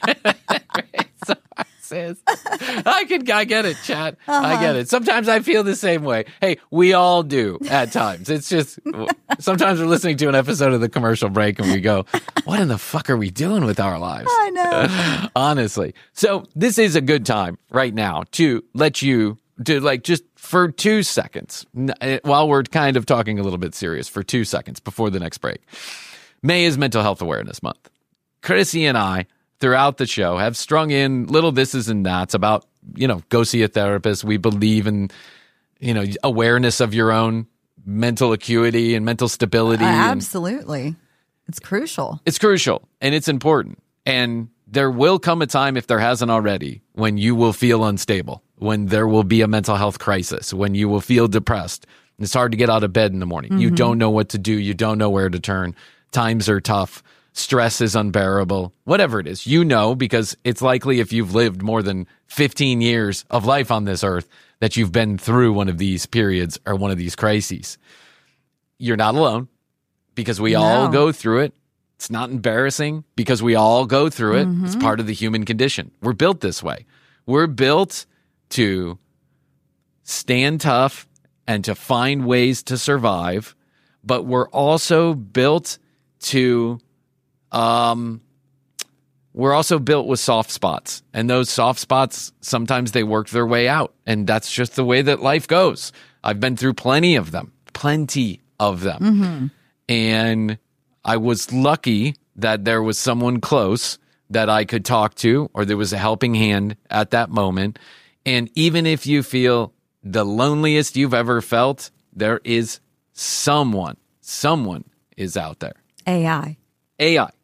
I can, I get it, chat. I get it. Sometimes I feel the same way. Hey, we all do at times. It's just sometimes we're listening to an episode of the commercial break and we go, "What in the fuck are we doing with our lives?" I know. Honestly. So this is a good time right now to let you to like just for two seconds n- eh, while we're kind of talking a little bit serious for two seconds before the next break. May is Mental Health Awareness Month. Chrissy and I throughout the show have strung in little thises and that's about, you know, go see a therapist. We believe in, you know, awareness of your own mental acuity and mental stability. Uh, and absolutely. It's crucial. it's crucial and it's important. And there will come a time, if there hasn't already, when you will feel unstable, when there will be a mental health crisis, when you will feel depressed. It's hard to get out of bed in the morning. Mm-hmm. You don't know what to do. You don't know where to turn. Times are tough. Stress is unbearable. Whatever it is, you know, because it's likely if you've lived more than fifteen years of life on this earth that you've been through one of these periods or one of these crises. You're not alone because we all No. go through it. It's not embarrassing because we all go through it. It's part of the human condition. We're built this way. We're built to stand tough and to find ways to survive, but we're also built to um we're also built with soft spots, and those soft spots sometimes they work their way out, and that's just the way that life goes. I've been through plenty of them, plenty of them. Mm-hmm. And I was lucky that there was someone close that I could talk to, or there was a helping hand at that moment. And even if you feel the loneliest you've ever felt, there is someone, someone is out there. A I. A I.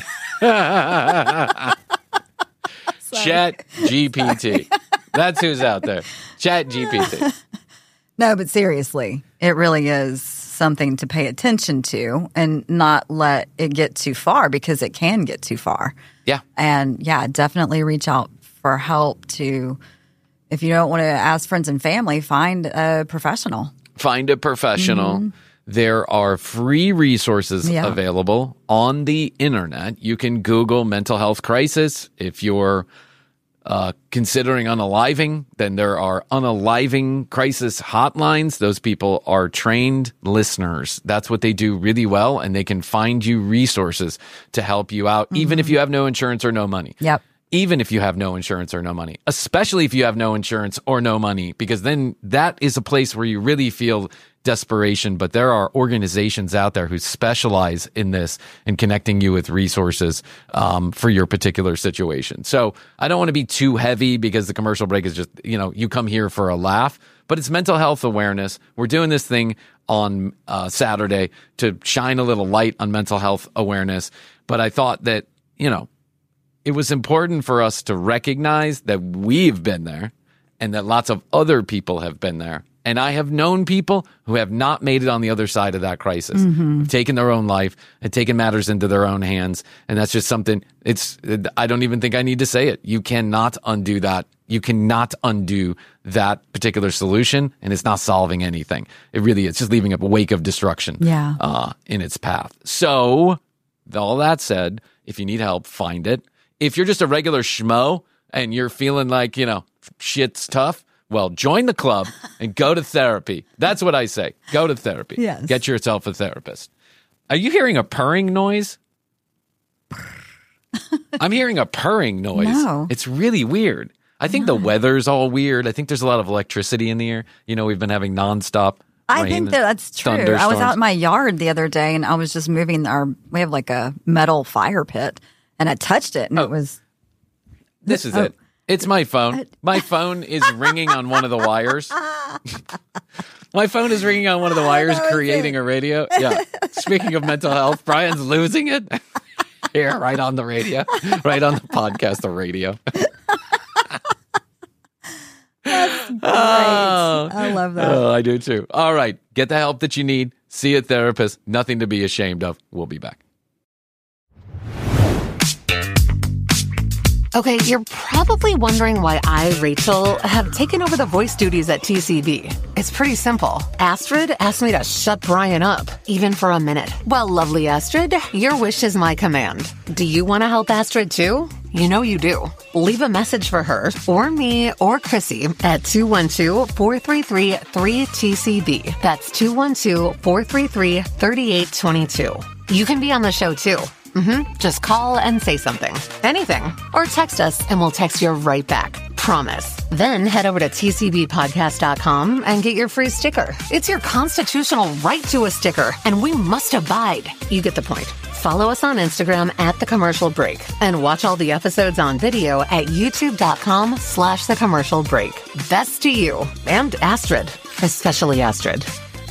Chat G P T. That's who's out there. Chat G P T. No, but seriously, it really is something to pay attention to and not let it get too far, because it can get too far. Yeah. And yeah, definitely reach out for help to, if you don't want to ask friends and family, find a professional. Find a professional. Mm-hmm. There are free resources Yeah. available on the internet. You can Google mental health crisis. If you're uh, considering unaliving, then there are unaliving crisis hotlines. Those people are trained listeners. That's what they do really well, and they can find you resources to help you out, mm-hmm. even if you have no insurance or no money. Yep. Even if you have no insurance or no money, especially if you have no insurance or no money, because then that is a place where you really feel desperation. But there are organizations out there who specialize in this and connecting you with resources um, for your particular situation. So I don't want to be too heavy because the commercial break is just, you know, you come here for a laugh, but it's mental health awareness. We're doing this thing on uh, Saturday to shine a little light on mental health awareness. But I thought that, you know, it was important for us to recognize that we've been there and that lots of other people have been there. And I have known people who have not made it on the other side of that crisis, Mm-hmm. have taken their own life and taken matters into their own hands. And that's just something, it's, I don't even think I need to say it. You cannot undo that. You cannot undo that particular solution, and it's not solving anything. It really is just leaving a wake of destruction Yeah. uh, in its path. So, all that said, if you need help, find it. If you're just a regular schmo and you're feeling like, you know, shit's tough, well, join the club and go to therapy. That's what I say. Go to therapy. Yes. Get yourself a therapist. Are you hearing a purring noise? I'm hearing a purring noise. No. It's really weird. I think the weather's all weird. I think there's a lot of electricity in the air. You know, we've been having nonstop I rain think that that's true. I was thunderstorms. out in my yard the other day and I was just moving our, we have like a metal fire pit and I touched it and Oh. it was, This is Oh. it. It's my phone. My phone is ringing on one of the wires. My phone is ringing on one of the wires, that was creating it. a radio. Yeah. Speaking of mental health, Brian's losing it. Here, right on the radio, right on the podcast, the radio. Oh. I love that. Oh, I do too. All right. Get the help that you need. See a therapist. Nothing to be ashamed of. We'll be back. Okay, you're probably wondering why I, Rachel, have taken over the voice duties at T C B. It's pretty simple. Astrid asked me to shut Brian up, even for a minute. Well, lovely Astrid, your wish is my command. Do you want to help Astrid too? You know you do. Leave a message for her, or me, or Chrissy at two one two, four three three, three T C B. That's two one two, four three three, three eight two two. You can be on the show too. Mm-hmm. Just call and say something. Anything. Or text us and we'll text you right back. Promise. Then head over to T C B podcast dot com and get your free sticker. It's your constitutional right to a sticker, and we must abide. You get the point. Follow us on Instagram at The Commercial Break and watch all the episodes on video at youtube.com slash The Commercial Break. Best to you and Astrid, especially Astrid.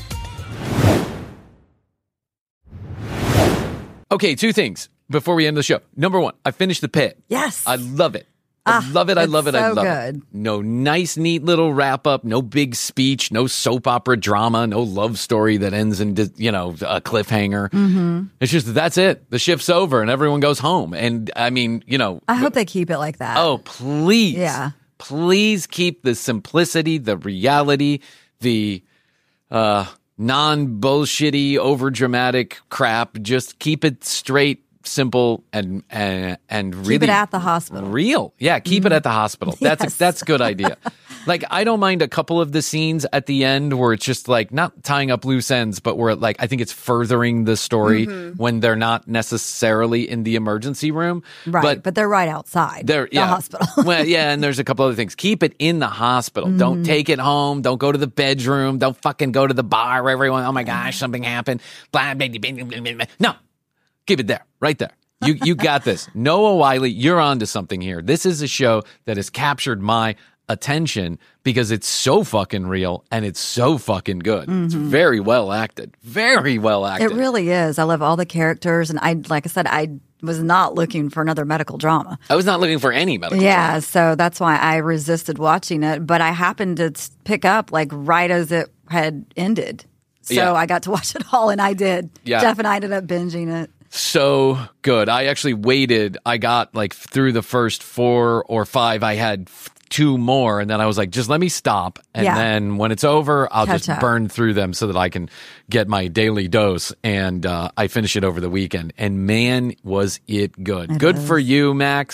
Okay, two things before we end the show. Number one, I finished The Pit. Yes. I love it. I Ah, love it. I it's love it. I so love good. it. No nice, neat little wrap up. No big speech. No soap opera drama. No love story that ends in, you know, a cliffhanger. Mm-hmm. It's just that's it. The shift's over and everyone goes home. And I mean, you know, I hope they keep it like that. oh please, Yeah. please keep the simplicity, the reality, the uh, non-bullshitty, over-dramatic crap. Just keep it straight, simple, and and and really Keep it at the hospital. real. Yeah, keep it at the hospital. That's Yes. a, that's a good idea. Like, I don't mind a couple of the scenes at the end where it's just like not tying up loose ends, but where like I think it's furthering the story when they're not necessarily in the emergency room. Right. but But, they're right outside they're the yeah. hospital. Well, yeah, and there's a couple other things. Keep it in the hospital. Don't take it home. Don't go to the bedroom. Don't fucking go to the bar where everyone, oh my gosh, something happened. Blah, blah, blah, blah, blah, blah, blah. No, keep it there, right there. You you got this. Noah Wiley, you're onto something here. This is a show that has captured my attention because it's so fucking real and it's so fucking good. It's very well acted. Very well acted. It really is. I love all the characters. And I, like I said, I was not looking for another medical drama. I was not looking for any medical Yeah. So that's why I resisted watching it. But I happened to s- pick up like right as it had ended. So Yeah. I got to watch it all and I did. Yeah. Jeff and I ended up binging it. So good. I actually waited. I got like through the first four or five. I had f- two more, and then I was like, just let me stop. And Yeah. then when it's over, I'll Catch just up. burn through them so that I can get my daily dose. And uh, I finish it over the weekend. And man, was it good. good for you, Max.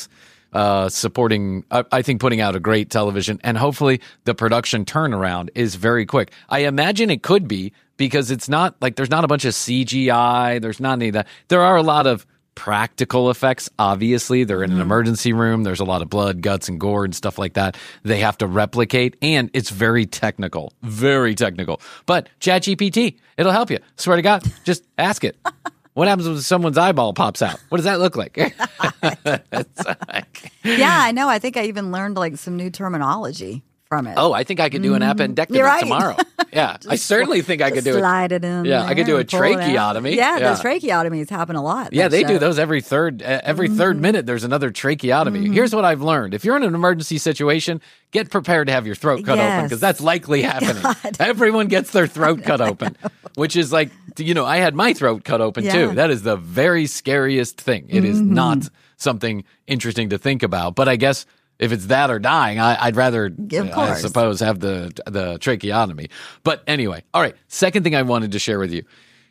uh, supporting, uh, I think, putting out a great television. And hopefully the production turnaround is very quick. I imagine it could be because it's not like there's not a bunch of C G I. There's not any of that. There are a lot of practical effects. Obviously, they're in an emergency room. There's a lot of blood, guts, and gore and stuff like that. They have to replicate, and it's very technical, very technical. But ChatGPT, it'll help you. Swear to God, just ask it. What happens when someone's eyeball pops out? What does that look like? It's like Yeah, I know. I think I even learned like some new terminology from it. oh, I think I could do an appendectomy You're right. tomorrow. Yeah, I certainly think I could do it. Slide it in. Yeah, I could there do a and pull it out. tracheotomy. Yeah, Yeah. those tracheotomies happen a lot. Yeah, that they do show. those every third uh, every Mm-hmm. third minute. There's another tracheotomy. Here's what I've learned: if you're in an emergency situation, get prepared to have your throat cut open Yes. because that's likely happening. God. Everyone gets their throat cut open, which is like you know, I had my throat cut open Yeah. too. That is the very scariest thing. It is Mm-hmm. not something interesting to think about, but I guess. If it's that or dying, I, I'd rather, Of I course. suppose, have the the tracheotomy. But anyway, all right. Second thing I wanted to share with you,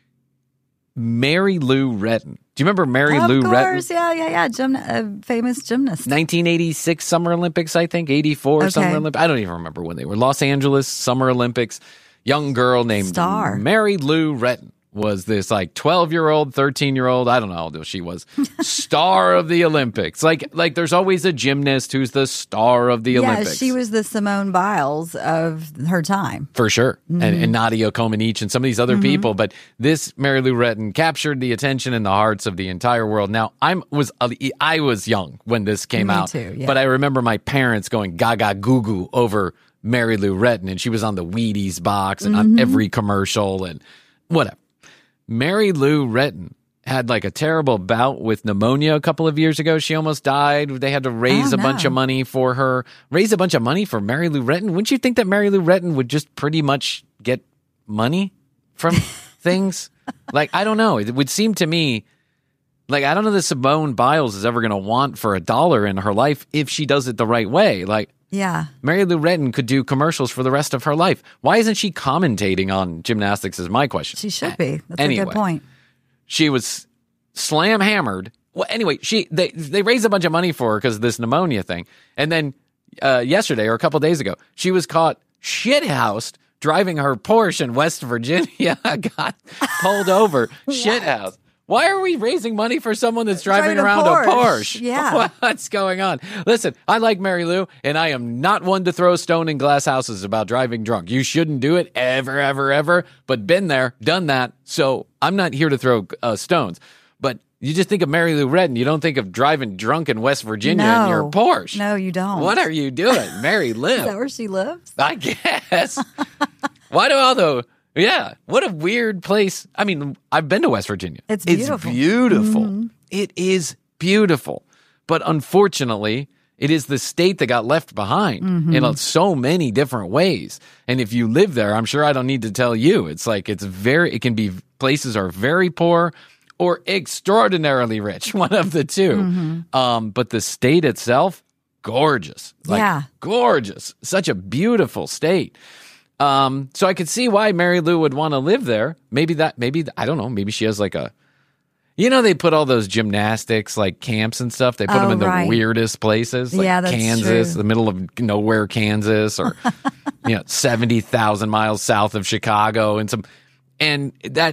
Mary Lou Retton. Do you remember Mary Of Lou Retton? course, yeah, yeah, yeah. Gym, uh, famous gymnast. nineteen eighty-six Summer Olympics, I think. eighty-four Okay. Summer Olympics. I don't even remember when they were. Los Angeles Summer Olympics. Young girl named Star. Mary Lou Retton was this like twelve-year-old, thirteen-year-old, I don't know how old she was, star of the Olympics. Like, like there's always a gymnast who's the star of the yeah, Olympics. she was the Simone Biles of her time. For sure. Mm-hmm. And, and Nadia Comaneci and some of these other people. But this Mary Lou Retton captured the attention and the hearts of the entire world. Now, I was I was young when this came Me out. too, yeah. But I remember my parents going gaga goo goo over Mary Lou Retton. And she was on the Wheaties box and Mm-hmm. on every commercial and whatever. Mary Lou Retton had like a terrible bout with pneumonia a couple of years ago. She almost died. They had to raise Oh, a bunch no. of money for her. Raise a bunch of money for Mary Lou Retton? Wouldn't you think that Mary Lou Retton would just pretty much get money from things? Like, I don't know. It would seem to me like I don't know that Simone Biles is ever going to want for a dollar in her life if she does it the right way. Like, Yeah. Mary Lou Retton could do commercials for the rest of her life. Why isn't she commentating on gymnastics is my question. She should be. That's a Anyway. good point. She was slam hammered. Well, anyway, she they they raised a bunch of money for her because of this pneumonia thing. And then uh, yesterday or a couple days ago, she was caught shithoused driving her Porsche in West Virginia. Got pulled over. Shithouse. Why are we raising money for someone that's driving, Driving a around a Porsche. Porsche? Yeah. What's going on? Listen, I like Mary Lou, and I am not one to throw stone in glass houses about driving drunk. You shouldn't do it ever, ever, ever. But been there, done that. So I'm not here to throw uh, stones. But you just think of Mary Lou Retton. You don't think of driving drunk in West Virginia No. in your Porsche. No, you don't. What are you doing, Mary Lou? Is that where she lives? I guess. Why do all the... Yeah, what a weird place. I mean, I've been to West Virginia. It's beautiful. It's beautiful. It is beautiful. But unfortunately, it is the state that got left behind in so many different ways. And if you live there, I'm sure I don't need to tell you. It's like it's very, it can be, places are very poor or extraordinarily rich, one of the two. Um, but the state itself, gorgeous. Like, Yeah. gorgeous. Such a beautiful state. Um, so I could see why Mary Lou would want to live there. Maybe that, maybe, I don't know, maybe she has like a, you know, they put all those gymnastics like camps and stuff. They put Oh, them in the right. weirdest places, like Yeah, that's Kansas, true. the middle of nowhere, Kansas, or, you know, seventy thousand miles south of Chicago and some, and that,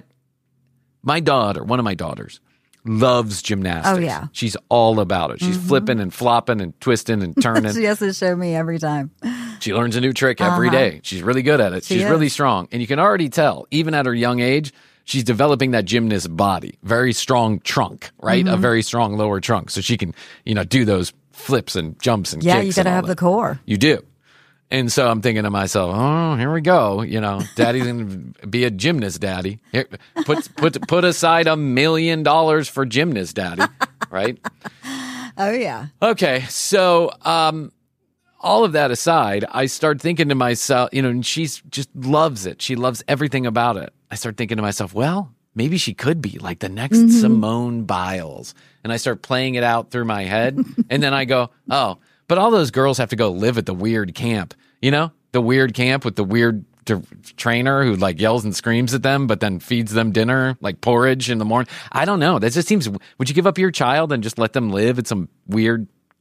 my daughter, one of my daughters, loves gymnastics. Oh, yeah. She's all about it. She's flipping and flopping and twisting and turning. She has to show me every time. She learns a new trick every Uh-huh. day. She's really good at it. She She's is. really strong. And you can already tell, even at her young age, she's developing that gymnast body. Very strong trunk, right? Mm-hmm. A very strong lower trunk. So she can, you know, do those flips and jumps and Yeah, kicks. you got to and all have the that. core. You do. And so I'm thinking to myself, oh, here we go. You know, daddy's going to be a gymnast, daddy. Here, put, put, put aside a million dollars for gymnast, daddy. Right? Oh, yeah. Okay. So, um, all of that aside, I start thinking to myself, you know, and she's just loves it. She loves everything about it. I start thinking to myself, well, maybe she could be like the next Mm-hmm. Simone Biles. And I start playing it out through my head. And then I go, oh, but all those girls have to go live at the weird camp, you know, the weird camp with the weird t- trainer who like yells and screams at them, but then feeds them dinner, like porridge in the morning. I don't know. That just seems, would you give up your child and just let them live at some weird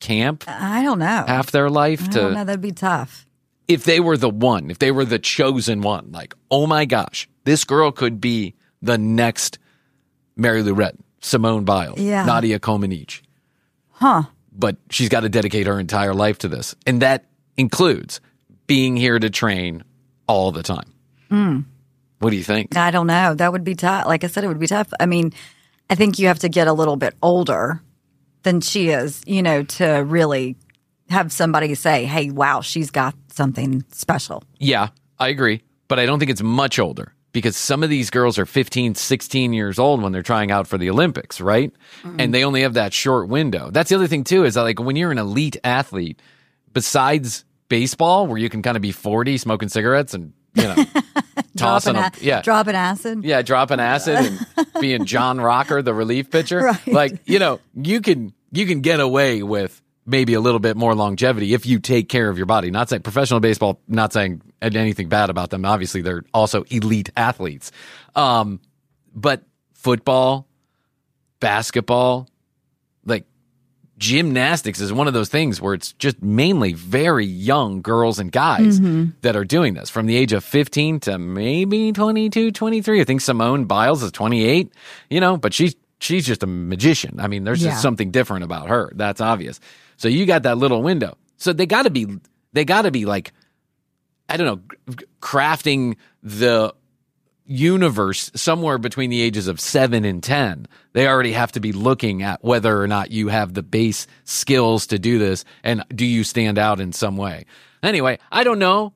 camp I don't know. half their life I to don't know. That'd be tough. if they were the one, if they were the chosen one, like, oh my gosh, this girl could be the next Mary Lou Retton, Simone Biles, Yeah. Nadia Comaneci. Huh. But she's got to dedicate her entire life to this. And that includes being here to train all the time. Mm. What do you think? I don't know. That would be tough. Like I said, it would be tough. I mean, I think you have to get a little bit older than she is, you know, to really have somebody say, hey, wow, she's got something special. Yeah, I agree. But I don't think it's much older because some of these girls are fifteen, sixteen years old when they're trying out for the Olympics, right? Mm-hmm. And they only have that short window. That's the other thing, too, is that like when you're an elite athlete, besides baseball, where you can kind of be forty smoking cigarettes and, you know, tossing them. A- Yeah. Dropping acid. Yeah, dropping acid and being John Rocker, the relief pitcher. Right. Like, you know, you can you can get away with maybe a little bit more longevity if you take care of your body. Not saying professional baseball, not saying anything bad about them. Obviously, they're also elite athletes. Um, but football, basketball, like gymnastics is one of those things where it's just mainly very young girls and guys Mm-hmm. that are doing this from the age of fifteen to maybe twenty-two, twenty-three. I think Simone Biles is twenty-eight, you know, but she's she's just a magician. I mean, there's Yeah. just something different about her. That's obvious. So you got that little window. So they got to be they got to be like, I don't know, crafting the universe somewhere between the ages of seven and ten. They already have to be looking at whether or not you have the base skills to do this and do you stand out in some way. Anyway, I don't know,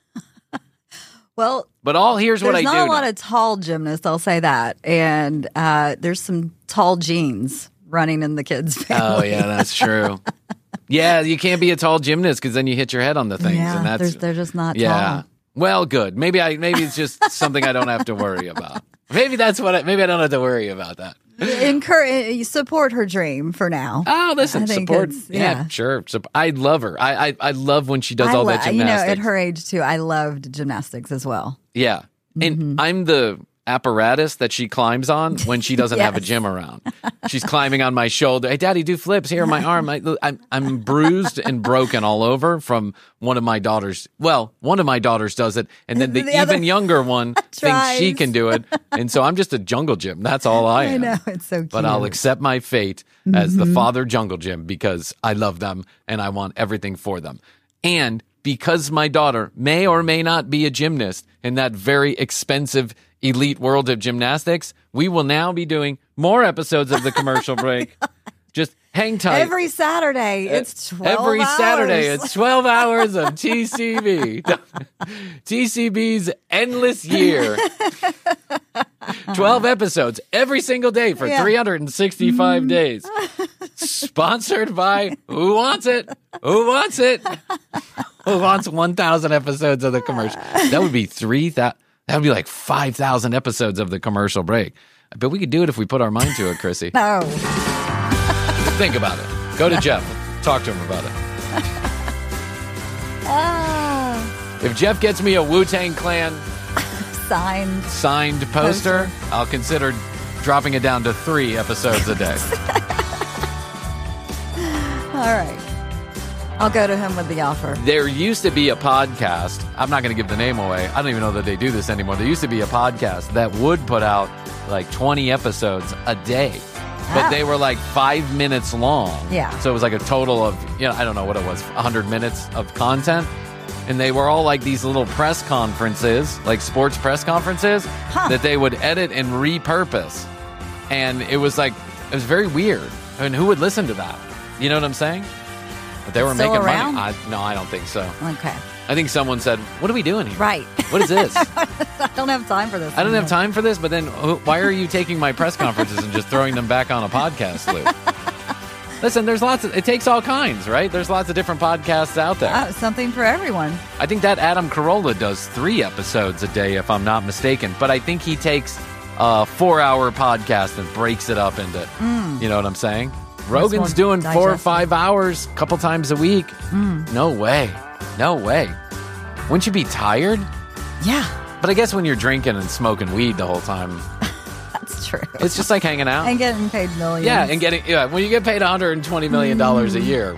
Well, but all here's what I there's do. not a lot know. of tall gymnasts, I'll say that. And uh, there's some tall genes running in the kids' family. Oh yeah, that's true. Yeah, you can't be a tall gymnast because then you hit your head on the things, Yeah, and that's there's- they're just not yeah. tall. Well, good. Maybe I maybe it's just something I don't have to worry about. Maybe that's what. I, maybe I don't have to worry about that. Encourage, support her dream for now. Oh, listen, I think support. it's- Yeah, yeah. sure. Sup- I love her. I, I I love when she does I all lo- that You know, gymnastics. at her age too, I loved gymnastics as well. Yeah. And Mm-hmm. I'm the apparatus that she climbs on when she doesn't have a Yes. gym around. She's climbing on my shoulder. Hey, Daddy, do flips here, my arm. I, I'm, I'm bruised and broken all over from one of my daughters. Well, one of my daughters does it, and then the, The other even younger one thinks she tries. can do it. And so I'm just a jungle gym. That's all I I am. know, it's so cute. But I'll accept my fate as Mm-hmm. the father jungle gym because I love them and I want everything for them. And because my daughter may or may not be a gymnast in that very expensive elite world of gymnastics, we will now be doing more episodes of the commercial break. Just hang tight. Every Saturday, it's twelve Every hours. Saturday, it's twelve hours of T C B. T C B's endless year. twelve episodes every single day for Yeah. three hundred sixty-five days. Sponsored by Who Wants It? Who Wants It? Who wants one thousand episodes of the commercial? That would be three thousand. That would be like five thousand episodes of the commercial break. I bet we could do it if we put our mind to it, Chrissy. No. Think about it. Go to Jeff. Talk to him about it. Ah, If Jeff gets me a Wu-Tang Clan signed. signed poster, I'll consider dropping it down to three episodes a day. All right. I'll go to him with the offer. There used to be a podcast. I'm not going to give the name away. I don't even know that they do this anymore. There used to be a podcast that would put out like twenty episodes a day. But Oh. they were like five minutes long. Yeah. So it was like a total of, you know, I don't know what it was, one hundred minutes of content. And they were all like these little press conferences, like sports press conferences, Huh. that they would edit and repurpose. And it was like, it was very weird. I mean, who would listen to that? You know what I'm saying? But they were Still making around? money. I, no, I don't think so. Okay. I think someone said, what are we doing here? Right. What is this? I don't have time for this. I don't have anymore. time for this, but then wh- why are you taking my press conferences and just throwing them back on a podcast loop? Listen, there's lots of, it takes all kinds, right? There's lots of different podcasts out there. Oh, something for everyone. I think that Adam Carolla does three episodes a day, if I'm not mistaken. But I think he takes a four-hour podcast and breaks it up into, you know what I'm saying? Rogan's doing four or digestible. five hours a couple times a week. No way. No way. Wouldn't you be tired? Yeah, But I guess when you're drinking and smoking weed the whole time, that's true. it's just like hanging out. And getting paid millions. Yeah, and getting yeah, when you get paid one hundred twenty million dollars a year,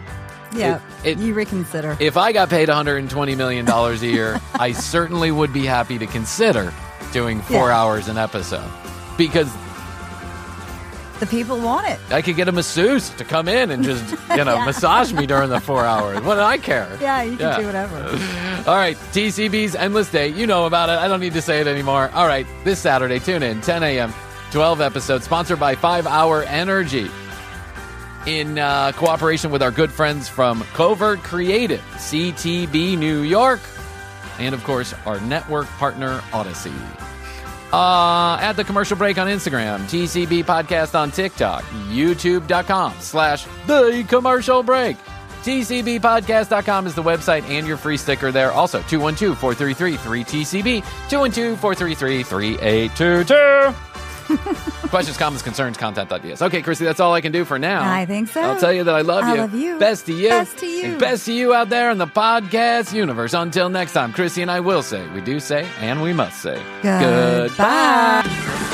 Yeah, It- it- you reconsider. If I got paid one hundred twenty million dollars a year, I certainly would be happy to consider doing four Yeah. hours an episode. Because The people want it. I could get a masseuse to come in and just, you know, Yeah. massage me during the four hours. What do I care? Yeah, you can Yeah. do whatever. All right, T C B's Endless Day. You know about it. I don't need to say it anymore. All right, this Saturday, tune in, ten a.m., twelve episodes, sponsored by five hour Energy. In uh, cooperation with our good friends from Covert Creative, C T B New York, and of course, our network partner, Odyssey. Uh, at The Commercial Break on Instagram, T C B Podcast on TikTok, YouTube.com slash The Commercial Break. T C B podcast dot com is the website and your free sticker there. Also, two one two, four three three, three T C B, two one two, four three three, three eight two two. Questions, comments, concerns, content ideas. Okay, Chrissy, that's all I can do for now. I think so. I'll tell you that I love I you. love you. Best to you. Best to you. And best to you out there in the podcast universe. Until next time, Chrissy and I will say, we do say, and we must say, Goodbye. goodbye.